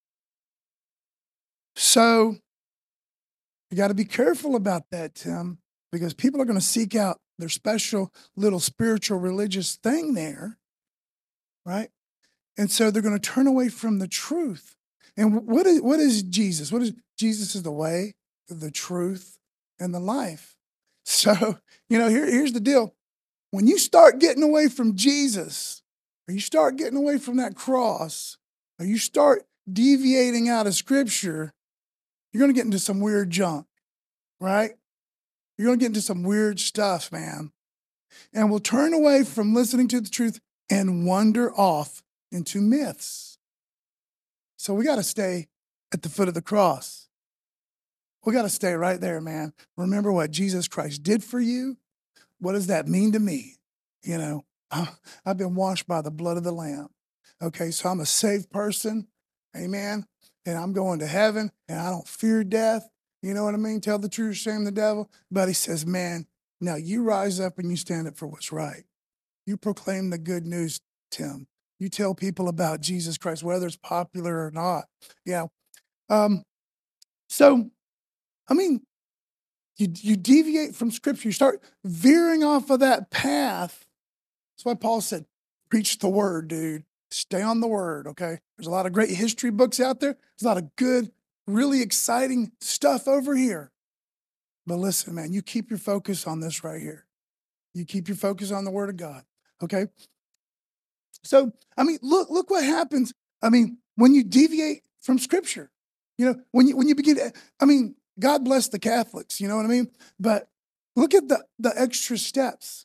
So you got to be careful about that, Tim, because people are going to seek out their special little spiritual religious thing there, right? And so they're going to turn away from the truth. And what is what is Jesus? What is Jesus is the way, the truth, and the life. So, you know, here, here's the deal. When you start getting away from Jesus, or you start getting away from that cross, or you start deviating out of Scripture, you're going to get into some weird junk, right? You're going to get into some weird stuff, man. And we'll turn away from listening to the truth and wander off into myths. So we got to stay at the foot of the cross. We got to stay right there, man. Remember what Jesus Christ did for you. What does that mean to me? You know, I've been washed by the blood of the Lamb. Okay, so I'm a saved person. Amen. And I'm going to heaven, and I don't fear death. You know what I mean? Tell the truth, shame the devil. But he says, man, now you rise up and you stand up for what's right. You proclaim the good news, Tim. You tell people about Jesus Christ, whether it's popular or not. Yeah. Um, so, I mean, you, you deviate from Scripture. You start veering off of that path. That's why Paul said, preach the word, dude. Stay on the word, okay? There's a lot of great history books out there. There's a lot of good, really exciting stuff over here. But listen, man, you keep your focus on this right here. You keep your focus on the word of God, okay? So, I mean, look, look what happens. I mean, when you deviate from Scripture, you know, when you when you begin, to, I mean, God bless the Catholics, you know what I mean? But look at the, the extra steps.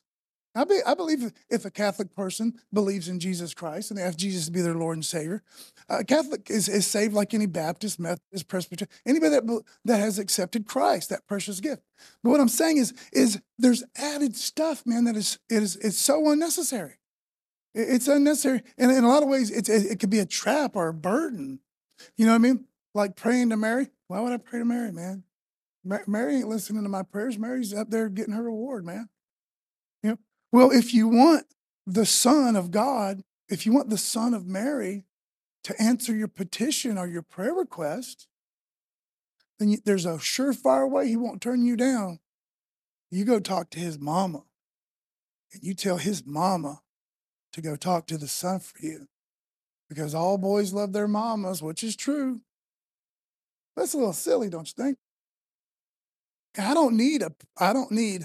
I, be, I believe if- if a Catholic person believes in Jesus Christ and they ask Jesus to be their Lord and Savior, a Catholic is, is saved like any Baptist, Methodist, Presbyterian, anybody that, bel- that has accepted Christ, that precious gift. But what I'm saying is, is there's added stuff, man, that is, it is it's so unnecessary. It- It's unnecessary. And in a lot of ways, it's, it, it could be a trap or a burden. You know what I mean? Like praying to Mary. Why would I pray to Mary, man? Ma- Mary ain't listening to my prayers. Mary's up there getting her reward, man. You know? Well, if you want the Son of God, if you want the Son of Mary to answer your petition or your prayer request, then you, there's a surefire way he won't turn you down. You go talk to his mama, and you tell his mama to go talk to the Son for you. Because all boys love their mamas, which is true. That's a little silly, don't you think? I don't need a I don't need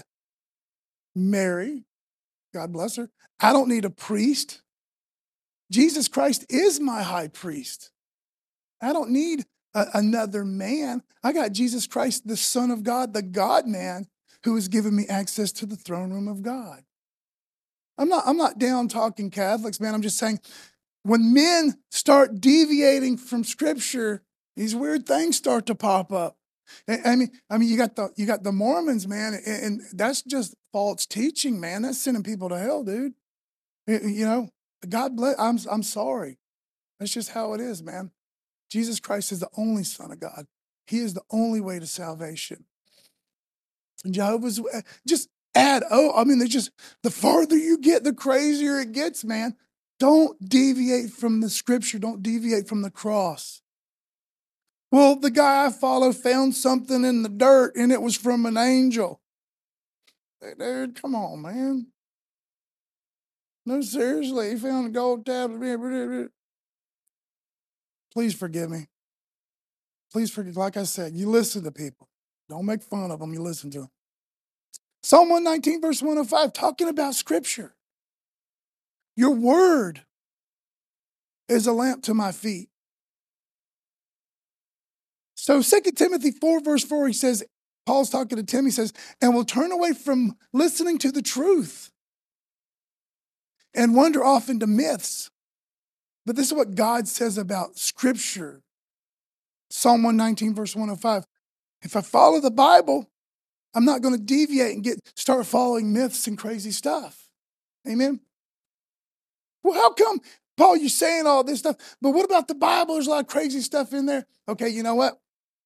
Mary, God bless her. I don't need a priest. Jesus Christ is my high priest. I don't need a, another man. I got Jesus Christ, the Son of God, the God man, who has given me access to the throne room of God. I'm not, I'm not down talking Catholics, man. I'm just saying when men start deviating from Scripture, these weird things start to pop up. I mean, I mean, you got the you got the Mormons, man, and that's just false teaching, man. That's sending people to hell, dude. You know, God bless. I'm I'm sorry. That's just how it is, man. Jesus Christ is the only Son of God. He is the only way to salvation. And Jehovah's just add. Oh, I mean, they just the farther you get, the crazier it gets, man. Don't deviate from the Scripture. Don't deviate from the cross. Well, the guy I follow found something in the dirt and it was from an angel. Hey, dude, come on, man. No, seriously, he found a gold tablet. Please forgive me. Please forgive. Like I said, you listen to people. Don't make fun of them. You listen to them. Psalm one nineteen, verse one oh five, talking about Scripture. Your word is a lamp to my feet. So Second Timothy four, verse four, he says, Paul's talking to Tim, he says, and will turn away from listening to the truth and wander off into myths. But this is what God says about Scripture. Psalm one nineteen, verse one oh five. If I follow the Bible, I'm not going to deviate and get start following myths and crazy stuff. Amen? Well, how come, Paul, you're saying all this stuff, but what about the Bible? There's a lot of crazy stuff in there. Okay, you know what?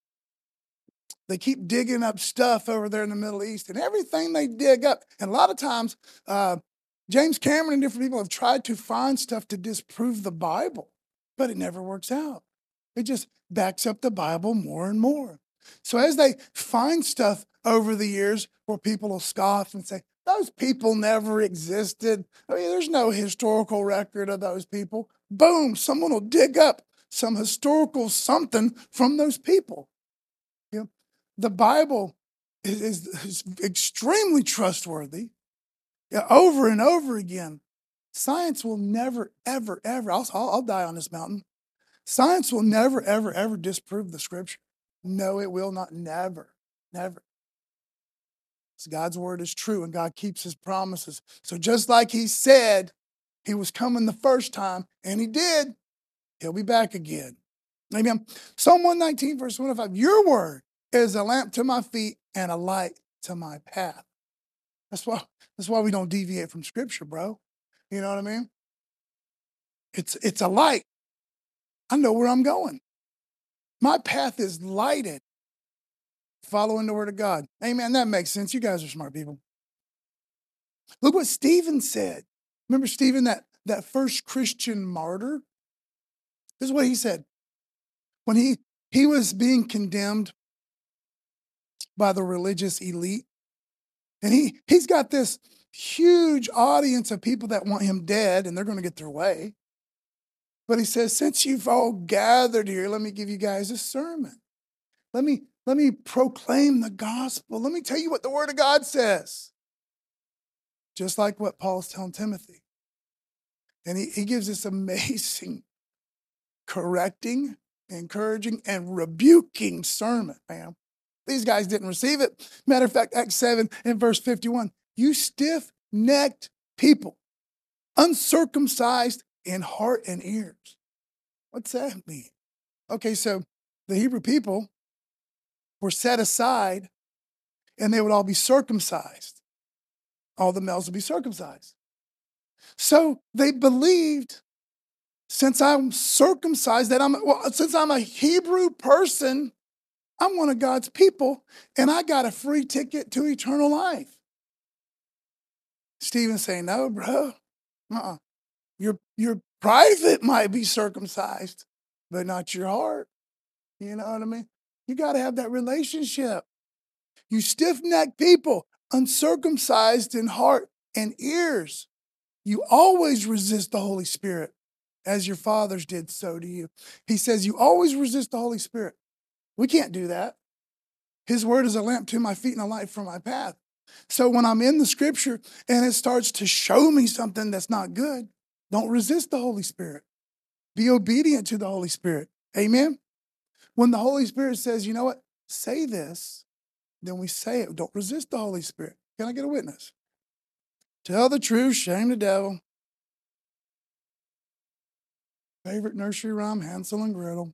They keep digging up stuff over there in the Middle East, and everything they dig up, and a lot of times, uh, James Cameron and different people have tried to find stuff to disprove the Bible, but it never works out. It just backs up the Bible more and more. So as they find stuff over the years where people will scoff and say, those people never existed. I mean, there's no historical record of those people. Boom, someone will dig up some historical something from those people. You know, the Bible is, is, is extremely trustworthy. Yeah, over and over again. Science will never, ever, ever, I'll, I'll, I'll die on this mountain. Science will never, ever, ever disprove the Scripture. No, it will not. Never, never. So God's word is true and God keeps his promises. So just like he said he was coming the first time, and he did, he'll be back again. Amen. Psalm one nineteen, verse one oh five, your word is a lamp to my feet and a light to my path. That's why, that's why we don't deviate from Scripture, bro. You know what I mean? It's, it's a light. I know where I'm going. My path is lighted following the word of God. Amen. That makes sense. You guys are smart people. Look what Stephen said. Remember Stephen, that, that first Christian martyr? This is what he said. When he, he was being condemned by the religious elite, and he, he's got this huge audience of people that want him dead, and they're going to get their way. But he says, since you've all gathered here, let me give you guys a sermon. Let me, let me proclaim the gospel. Let me tell you what the word of God says. Just like what Paul's telling Timothy. And he, he gives this amazing correcting, encouraging, and rebuking sermon, man. These guys didn't receive it. Matter of fact, Acts seven and verse fifty-one, you stiff stiff-necked people, uncircumcised in heart and ears. What's that mean? Okay, so the Hebrew people were set aside and they would all be circumcised. All the males would be circumcised. So they believed, since I'm circumcised, that I'm, well, since I'm a Hebrew person, I'm one of God's people, and I got a free ticket to eternal life. Stephen's saying, no, bro. Uh-uh. Your, your private might be circumcised, but not your heart. You know what I mean? You got to have that relationship. You stiff-necked people, uncircumcised in heart and ears, you always resist the Holy Spirit, as your fathers did, so do you. He says you always resist the Holy Spirit. We can't do that. His word is a lamp to my feet and a light for my path. So when I'm in the scripture and it starts to show me something that's not good, don't resist the Holy Spirit. Be obedient to the Holy Spirit. Amen? When the Holy Spirit says, you know what, say this, then we say it. Don't resist the Holy Spirit. Can I get a witness? Tell the truth, shame the devil. Favorite nursery rhyme, Hansel and Gretel.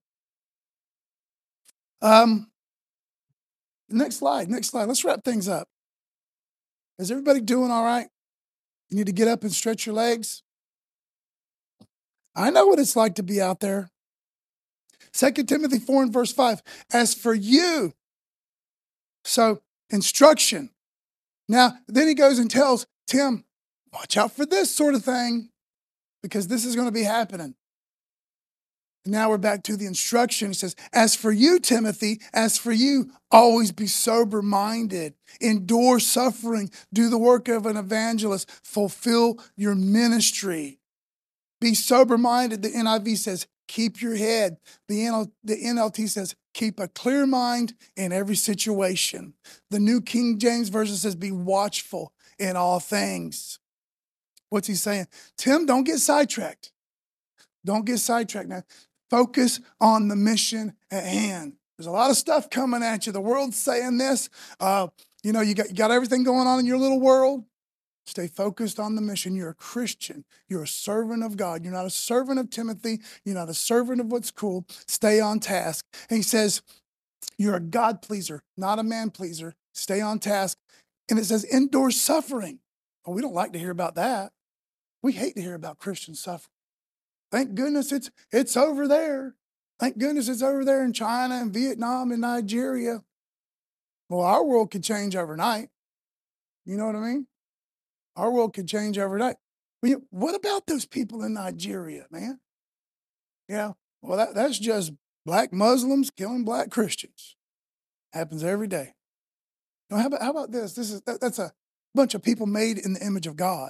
Um, next slide, next slide. Let's wrap things up. Is everybody doing all right? You need to get up and stretch your legs. I know what it's like to be out there. Second Timothy four and verse five. As for you, so instruction. Now, then he goes and tells Tim, watch out for this sort of thing, because this is going to be happening. Now we're back to the instruction. He says, as for you, Timothy, as for you, always be sober-minded, endure suffering, do the work of an evangelist, fulfill your ministry. Be sober-minded. The N I V says, keep your head. The N L T says, keep a clear mind in every situation. The New King James Version says, be watchful in all things. What's he saying? Tim, don't get sidetracked. Don't get sidetracked now. Focus on the mission at hand. There's a lot of stuff coming at you. The world's saying this. Uh, you know, you got, you got everything going on in your little world. Stay focused on the mission. You're a Christian. You're a servant of God. You're not a servant of Timothy. You're not a servant of what's cool. Stay on task. And he says, you're a God pleaser, not a man pleaser. Stay on task. And it says, endure suffering. Oh, we don't like to hear about that. We hate to hear about Christian suffering. Thank goodness it's it's over there. Thank goodness it's over there in China and Vietnam and Nigeria. Well, our world could change overnight. You know what I mean? Our world could change overnight. But what about those people in Nigeria, man? Yeah, well, that, that's just black Muslims killing black Christians. Happens every day. Now, how about, how about this? This is that, that's a bunch of people made in the image of God.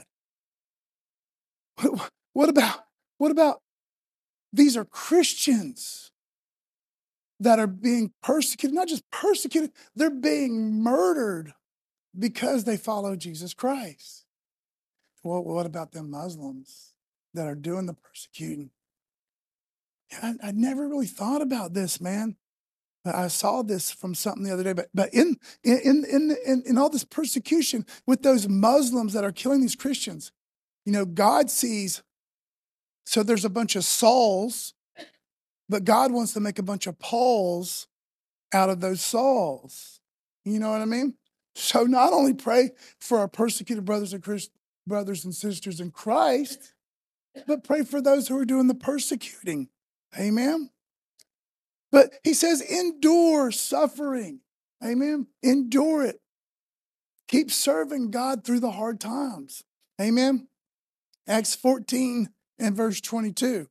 What, what about what about these are Christians that are being persecuted, not just persecuted, they're being murdered because they follow Jesus Christ. Well, what about them Muslims that are doing the persecuting? I, I never really thought about this, man. I saw this from something the other day, but but in in in in, in all this persecution with those Muslims that are killing these Christians, you know, God sees. So there's a bunch of Sauls, but God wants to make a bunch of Pauls out of those Sauls. You know what I mean? So not only pray for our persecuted brothers and Christ, brothers and sisters in Christ, but pray for those who are doing the persecuting. Amen? But he says, endure suffering. Amen? Endure it. Keep serving God through the hard times. Amen? Acts fourteen and verse twenty-two.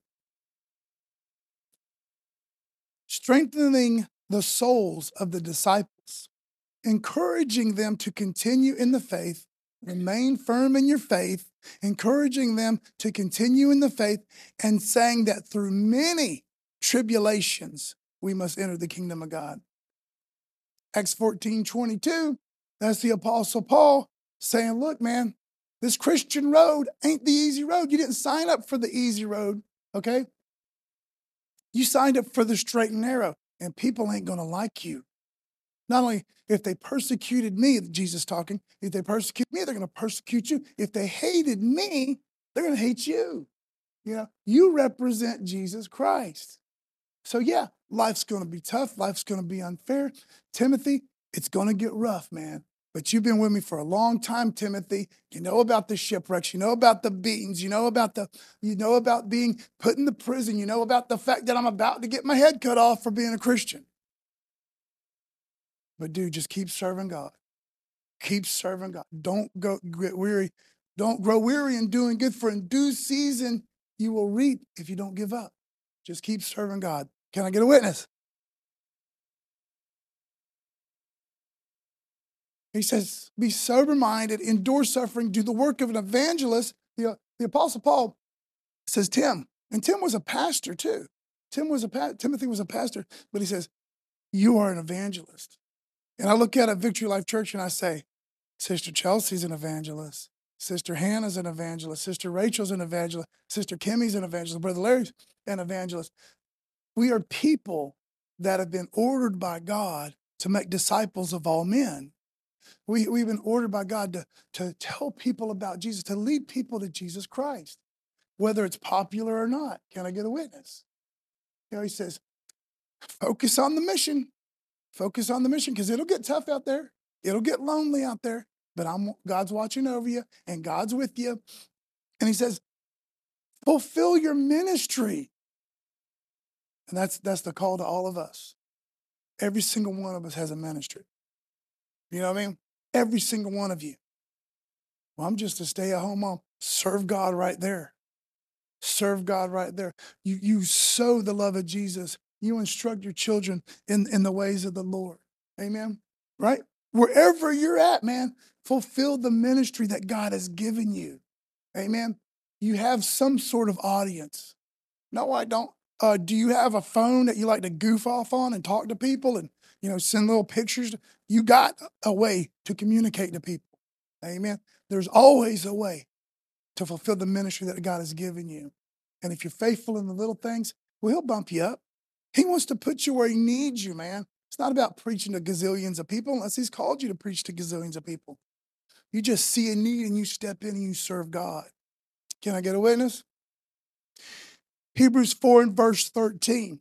Strengthening the souls of the disciples, encouraging them to continue in the faith, remain firm in your faith, encouraging them to continue in the faith, and saying that through many tribulations we must enter the kingdom of God. Acts fourteen twenty-two, that's the Apostle Paul saying, look, man, this Christian road ain't the easy road. You didn't sign up for the easy road, okay? You signed up for the straight and narrow, and people ain't going to like you. Not only if they persecuted me, Jesus talking, if they persecute me, they're going to persecute you. If they hated me, they're going to hate you. You know, you represent Jesus Christ. So yeah, life's going to be tough. Life's going to be unfair. Timothy, it's going to get rough, man. But you've been with me for a long time, Timothy. You know about the shipwrecks. You know about the beatings. You know about the, you know about being put in the prison. You know about the fact that I'm about to get my head cut off for being a Christian. But dude, just keep serving God. Keep serving God. Don't go get weary. Don't grow weary in doing good, for in due season you will reap if you don't give up. Just keep serving God. Can I get a witness? He says, be sober-minded, endure suffering, do the work of an evangelist. The, the Apostle Paul says Tim, and Tim was a pastor too. Tim was a pa- Timothy was a pastor, but he says, you are an evangelist. And I look at a Victory Life Church and I say, Sister Chelsea's an evangelist. Sister Hannah's an evangelist. Sister Rachel's an evangelist. Sister Kimmy's an evangelist. Brother Larry's an evangelist. We are people that have been ordered by God to make disciples of all men. We, we've been ordered by God to, to tell people about Jesus, to lead people to Jesus Christ, whether it's popular or not. Can I get a witness? You know, he says, focus on the mission. Focus on the mission, because it'll get tough out there. It'll get lonely out there, but I'm, God's watching over you and God's with you. And he says, fulfill your ministry. And that's, that's the call to all of us. Every single one of us has a ministry. You know what I mean? Every single one of you. Well, I'm just a stay-at-home mom. Serve God right there. Serve God right there. You, you sow the love of Jesus. You instruct your children in, in the ways of the Lord. Amen? Right? Wherever you're at, man, fulfill the ministry that God has given you. Amen? You have some sort of audience. No, I don't. Uh, do you have a phone that you like to goof off on and talk to people and, you know, send little pictures? You got a way to communicate to people. Amen? There's always a way to fulfill the ministry that God has given you. And if you're faithful in the little things, well, he'll bump you up. He wants to put you where he needs you, man. It's not about preaching to gazillions of people unless he's called you to preach to gazillions of people. You just see a need and you step in and you serve God. Can I get a witness? Hebrews four and verse thirteen.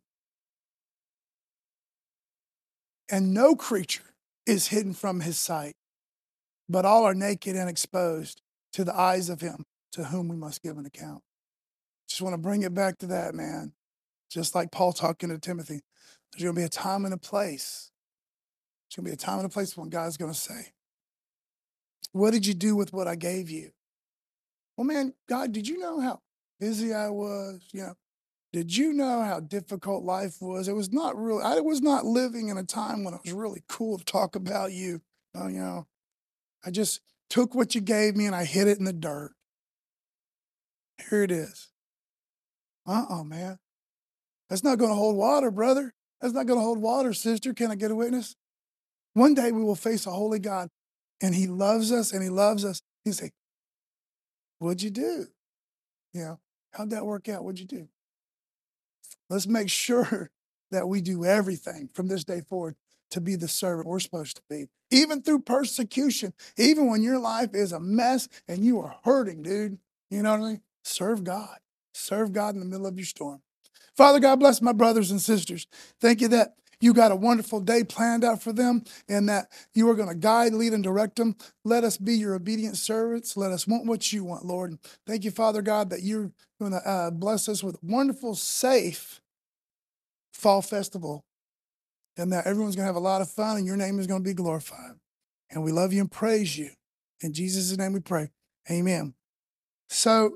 And no creature is hidden from his sight, but all are naked and exposed to the eyes of him to whom we must give an account. Just want to bring it back to that, man. Just like Paul talking to Timothy, there's going to be a time and a place. There's going to be a time and a place when God's going to say, what did you do with what I gave you? Well, man, God, did you know how busy I was? You know, did you know how difficult life was? It was not really, I was not living in a time when it was really cool to talk about you. Oh, you know, I just took what you gave me and I hid it in the dirt. Here it is. Uh-uh, man. That's not going to hold water, brother. That's not going to hold water, sister. Can I get a witness? One day we will face a holy God, and he loves us, and he loves us. He'll say, what'd you do? You know, how'd that work out? What'd you do? Let's make sure that we do everything from this day forward to be the servant we're supposed to be. Even through persecution, even when your life is a mess and you are hurting, dude. You know what I mean? Serve God. Serve God in the middle of your storm. Father God, bless my brothers and sisters. Thank you that you got a wonderful day planned out for them and that you are going to guide, lead, and direct them. Let us be your obedient servants. Let us want what you want, Lord. And thank you, Father God, that you're going to uh, bless us with a wonderful, safe fall festival and that everyone's going to have a lot of fun and your name is going to be glorified. And we love you and praise you. In Jesus' name we pray. Amen. So